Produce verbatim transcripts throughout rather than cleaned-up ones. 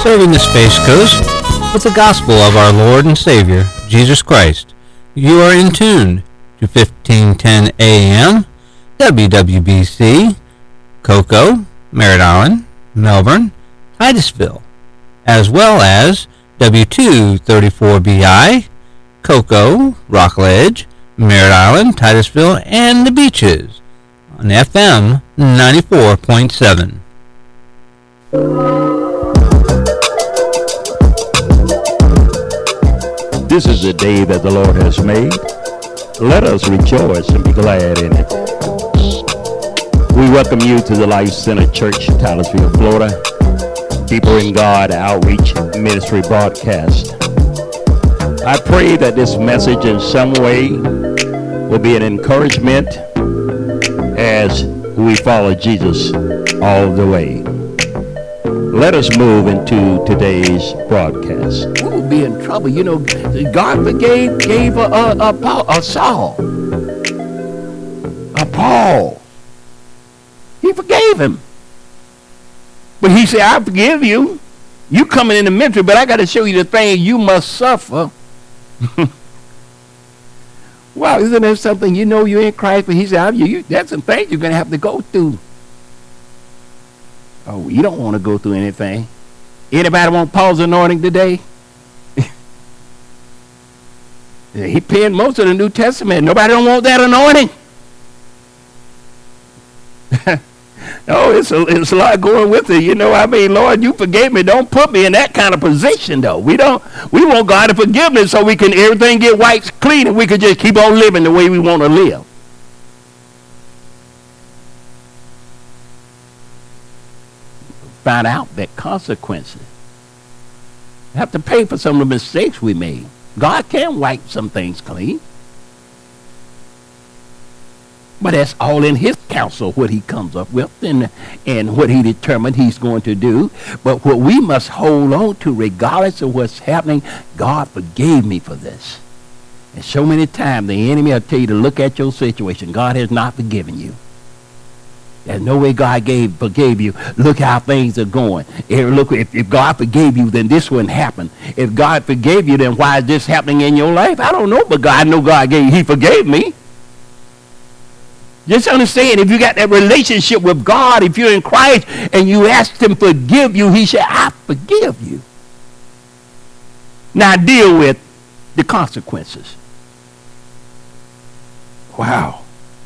serving the Space Coast with the gospel of our Lord and Savior, Jesus Christ. You are in tune to fifteen ten A M, W W B C, Cocoa, Merritt Island, Melbourne, Titusville, as well as W two thirty-four B I, Cocoa, Rockledge, Merritt Island, Titusville, and the Beaches on F M ninety-four point seven. This is the day that the Lord has made. Let us rejoice and be glad in it. We welcome you to the Life Center Church, Titusville, Florida, Deeper in God Outreach Ministry broadcast. I pray that this message in some way will be an encouragement as we follow Jesus all the way. Let us move into today's broadcast. We will be in trouble. You know, God forgave gave a, a, a, Paul, a Saul, a Paul. He forgave him. But he said, I forgive you. You coming in the ministry, but I got to show you the thing you must suffer. Wow, isn't that something? You know you're in Christ, but he said, you, you, that's some things you're going to have to go through. Oh, you don't want to go through anything. Anybody want Paul's anointing today? He penned most of the New Testament. Nobody don't want that anointing. Oh, it's a, it's a lot going with it. You know, I mean, Lord, you forgave me. Don't put me in that kind of position, though. We don't. We want God to forgive us so we can everything get wiped clean and we can just keep on living the way we want to live. Find out that consequences have to pay for some of the mistakes we made. God can wipe some things clean. But that's all in his counsel, what he comes up with and, and what he determined he's going to do. But what we must hold on to, regardless of what's happening, God forgave me for this. And so many times the enemy will tell you to look at your situation. God has not forgiven you. There's no way God gave, forgave you. Look how things are going. If, look, if, if God forgave you, then this wouldn't happen. If God forgave you, then why is this happening in your life? I don't know, but God, I know God gave, he forgave me. Just understand, if you got that relationship with God, if you're in Christ and you ask him to forgive you, he said, I forgive you. Now deal with the consequences. Wow.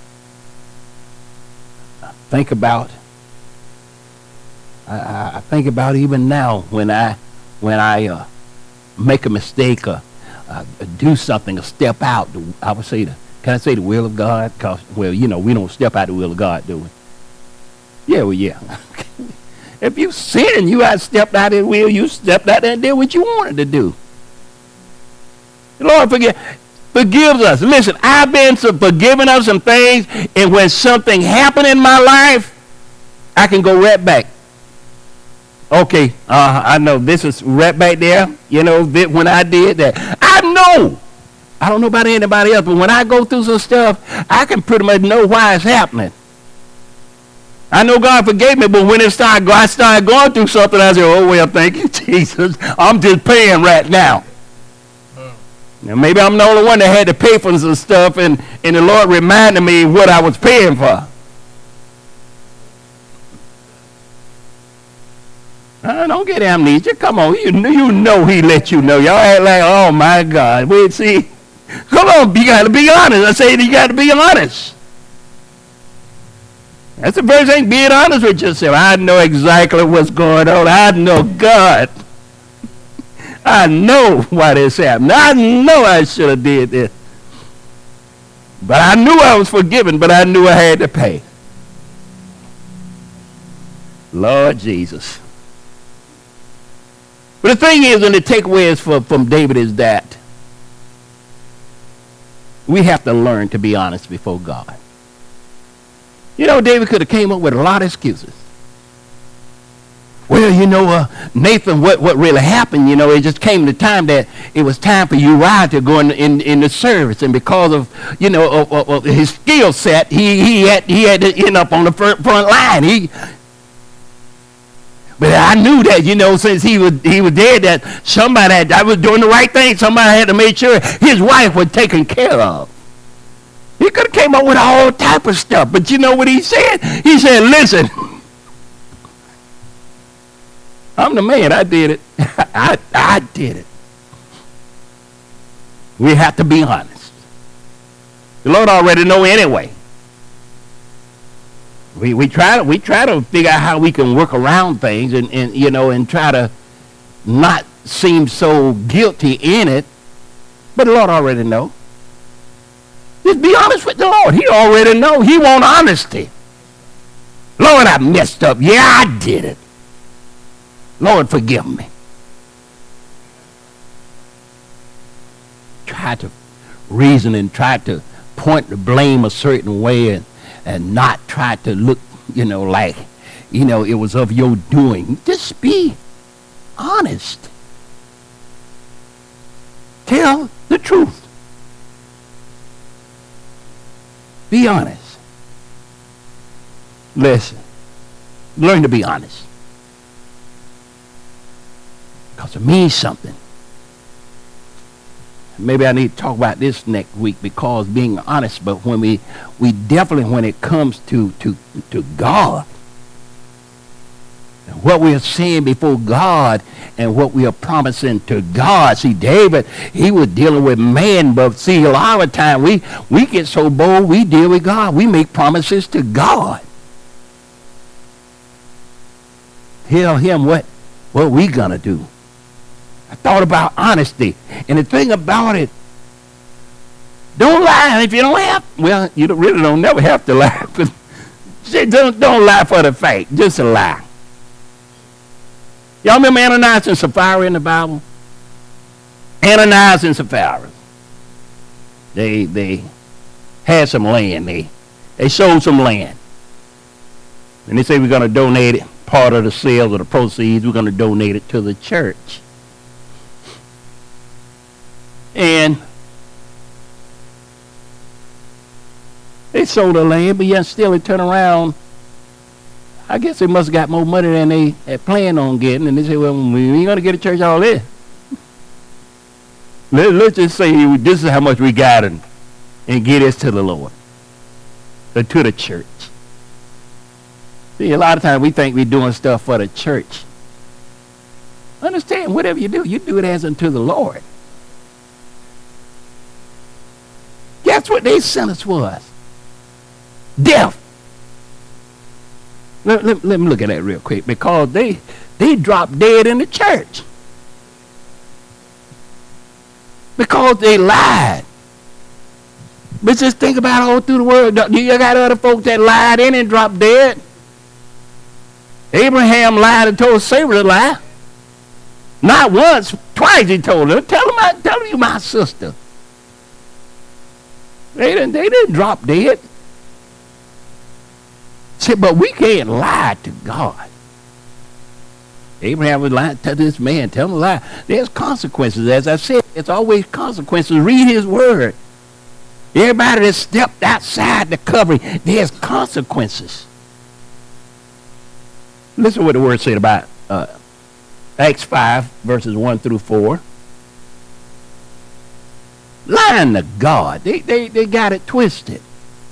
Think about, I, I think about even now when I, when I uh, make a mistake or uh, do something or step out, I would say the, can I say the will of God? Because, well, you know, we don't step out the will of God, do we? Yeah, well, yeah. If you sin, you have stepped out of the will, you stepped out there and did what you wanted to do. The Lord forgive, forgives us. Listen, I've been forgiven of some things, and when something happened in my life, I can go right back. Okay, uh, I know this is right back there. You know, when I did that. I know. I don't know about anybody else, but when I go through some stuff, I can pretty much know why it's happening. I know God forgave me, but when it started, I started going through something, I said, oh, well, thank you, Jesus. I'm just paying right now. Now, maybe I'm the only one that had to pay for some stuff, and, and the Lord reminded me what I was paying for. Uh, don't get amnesia. Come on. You, you know he let you know. Y'all act like, oh, my God. Wait, see. Come on. You got to be honest. I say you got to be honest. That's the first thing, being honest with yourself. I know exactly what's going on. I know God. I know why this happened. I know I should have did this. But I knew I was forgiven, but I knew I had to pay. Lord Jesus. But the thing is, and the takeaway is for, from David is that we have to learn to be honest before God. You know, David could have came up with a lot of excuses. Well, you know, uh, Nathan, what, what really happened, you know, it just came to time that it was time for Uriah to go in, in, in the service. And because of, you know, of, of, of his skill set, he, he, had, he had to end up on the front, front line. He, But I knew that, you know, since he was he was dead, that somebody had, I was doing the right thing. Somebody had to make sure his wife was taken care of. He could have came up with all type of stuff, but you know what he said? He said, "Listen, I'm the man. I did it. I I did it." We have to be honest. The Lord already know anyway. We we try to we try to figure out how we can work around things and, and you know and try to not seem so guilty in it. But the Lord already know. Just be honest with the Lord. He already know. He want honesty. Lord, I messed up. Yeah, I did it. Lord, forgive me. Try to reason and try to point the blame a certain way and, and not try to look, you know, like, you know, it was of your doing. Just be honest. Tell the truth. Be honest. Listen. Learn to be honest. Because it means something. Maybe I need to talk about this next week, because being honest, but when we we definitely, when it comes to to to God, what we are saying before God and what we are promising to God. See, David, he was dealing with man, but see, a lot of the time we we get so bold, we deal with God. We make promises to God. Tell him what what we gonna do. I thought about honesty. And the thing about it, don't lie. If you don't have, well, you don't, really don't never have to lie. don't, don't lie for the fact. Just a lie. Y'all remember Ananias and Sapphira in the Bible? Ananias and Sapphira. They they had some land. They they sold some land. And they say, we're going to donate it. Part of the sales or the proceeds, we're going to donate it to the church. And they sold the land, but yet still they turn around. I guess they must have got more money than they had planned on getting. And they say, well, we ain't going to get a church all this. Let, let's just say this is how much we got and, and get this to the Lord. Or to the church. See, a lot of times we think we're doing stuff for the church. Understand, whatever you do, you do it as unto the Lord. Guess what their sentence was? Death. Let, let, let me look at that real quick, because they they dropped dead in the church. Because they lied. But just think about all through the world. You got other folks that lied in and dropped dead. Abraham lied and told Sarah to lie. Not once, twice he told her. Tell him, I, tell you my sister. They didn't, they didn't drop dead. See, but we can't lie to God. Abraham was lying to this man. Tell him to lie. There's consequences. As I said, it's always consequences. Read his word. Everybody that stepped outside the covering, there's consequences. Listen to what the word said about uh, Acts five, verses one through four. Lying to God. They, they, they got it twisted.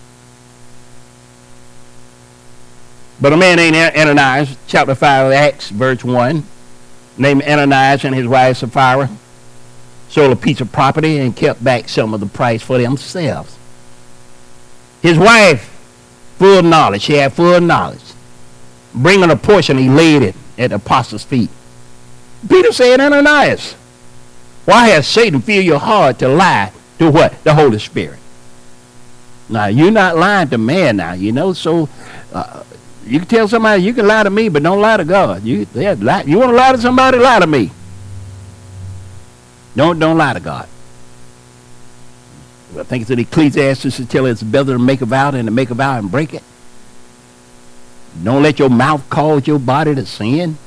But a man named Ananias, chapter five of Acts, verse one, named Ananias and his wife Sapphira, sold a piece of property and kept back some of the price for themselves. His wife, full knowledge, she had full knowledge. Bringing a portion, he laid it at the apostles' feet. Peter said, Ananias, why has Satan filled your heart to lie to what? The Holy Spirit. Now, you're not lying to man now, you know, so uh, you can tell somebody, you can lie to me, but don't lie to God. You, yeah, lie. You want to lie to somebody, lie to me. Don't, don't lie to God. I think it's in Ecclesiastes to tell it's better to make a vow than to make a vow and break it. Don't let your mouth cause your body to sin.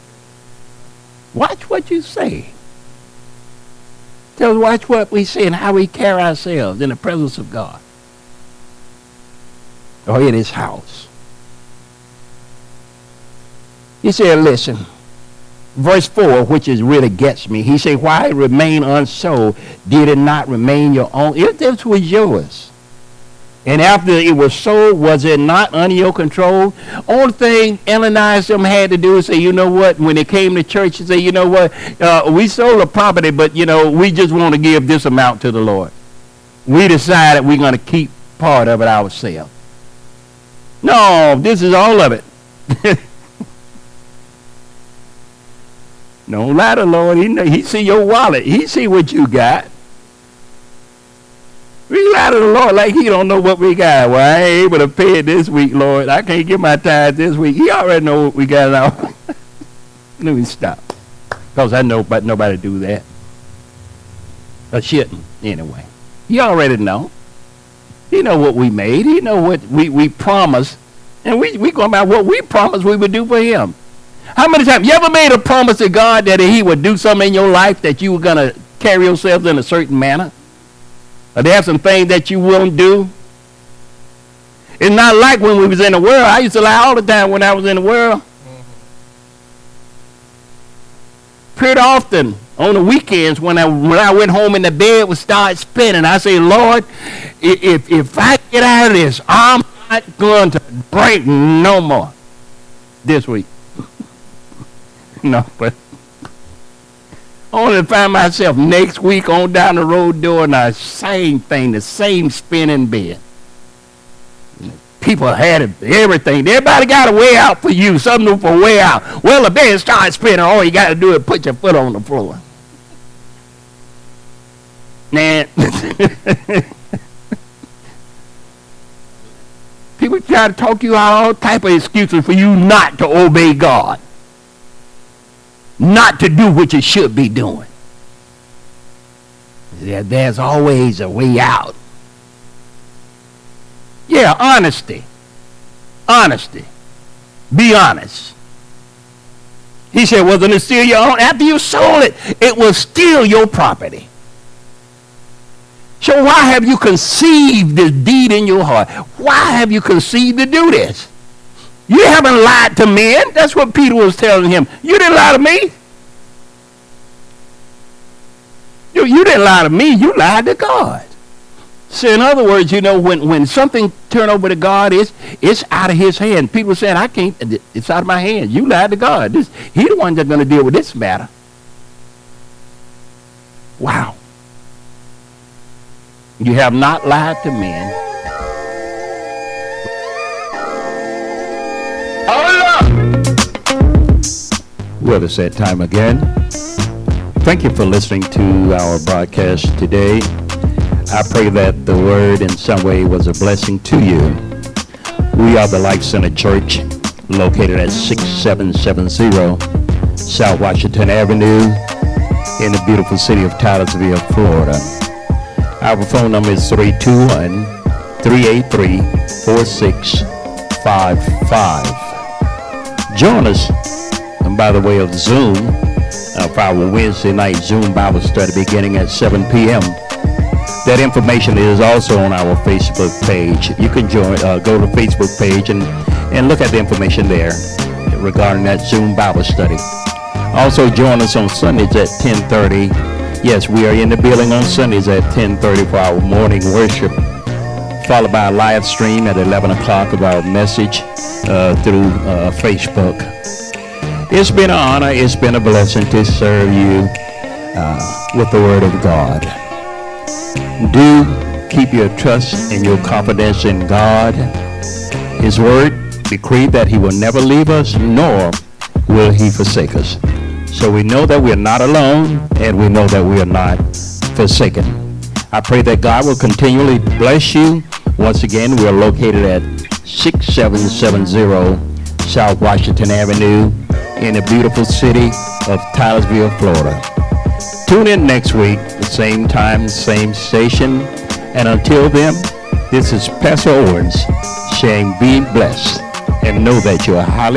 Watch what you say. Tell us, watch what we say and how we carry ourselves in the presence of God. Or in his house. He said, listen, verse four, which is really gets me. He said, why it remained unsold, did it not remain your own? If this was yours, and after it was sold, was it not under your control? Only thing Ananias them had to do is say, you know what, when they came to church, and say, you know what, uh, we sold the property, but, you know, we just want to give this amount to the Lord. We decided we're going to keep part of it ourselves. No, this is all of it. Don't lie to the Lord. He, know, he see your wallet. He see what you got. We lie to the Lord like he don't know what we got. Well, I ain't able to pay it this week, Lord. I can't get my tithe this week. He already know what we got now. Let me stop. Because I know but nobody do that. Or shouldn't, anyway. He already know. He know what we made. He know what we, we promised. And we, we going about what we promised we would do for him. How many times? You ever made a promise to God that he would do something in your life that you were going to carry yourself in a certain manner? Or there have some things that you won't do? It's not like when we was in the world. I used to lie all the time when I was in the world. Mm-hmm. Pretty often on the weekends when I when I went home in the bed would start spinning. I say, Lord, if if I get out of this, I'm not going to drink no more this week. No, but only to find myself next week on down the road doing the same thing, the same spinning bed. People had it, everything. Everybody got a way out for you, something for a way out. Well, the bed starts spinning. All you got to do is put your foot on the floor. Nah. People try to talk you out all type of excuses for you not to obey God. Not to do what you should be doing. There's always a way out. Yeah, honesty. Honesty. Be honest. He said, wasn't it still your own? After you sold it, it was still your property. So why have you conceived this deed in your heart? Why have you conceived to do this? You haven't lied to men. That's what Peter was telling him. You didn't lie to me. You, you didn't lie to me. You lied to God. So in other words, you know, when, when something turned over to God, it's, it's out of his hand. People saying, I can't, it's out of my hand. You lied to God. This, he the one that's going to deal with this matter. Wow. You have not lied to men. Well, it's that time again. Thank you for listening to our broadcast today. I pray that the word in some way was a blessing to you. We are the Life Center Church, located at six seven seven zero South Washington Avenue in the beautiful city of Taylorsville, Florida. Our phone number is three two one, three eight three, four six five five. Join us, and by the way of Zoom, uh, for our Wednesday night Zoom Bible study beginning at seven p.m. That information is also on our Facebook page. You can join, uh, go to the Facebook page and, and look at the information there regarding that Zoom Bible study. Also join us on Sundays at ten thirty. Yes, we are in the building on Sundays at ten thirty for our morning worship, followed by a live stream at eleven o'clock of our message uh, through uh, Facebook. It's been an honor, it's been a blessing to serve you uh, with the Word of God. Do keep your trust and your confidence in God. His Word decreed that He will never leave us, nor will He forsake us. So we know that we are not alone, and we know that we are not forsaken. I pray that God will continually bless you. Once again, we are located at six seven seven zero South Washington Avenue in the beautiful city of Taylorsville, Florida. Tune in next week, the same time, same station. And until then, this is Pastor Owens saying be blessed and know that you are highly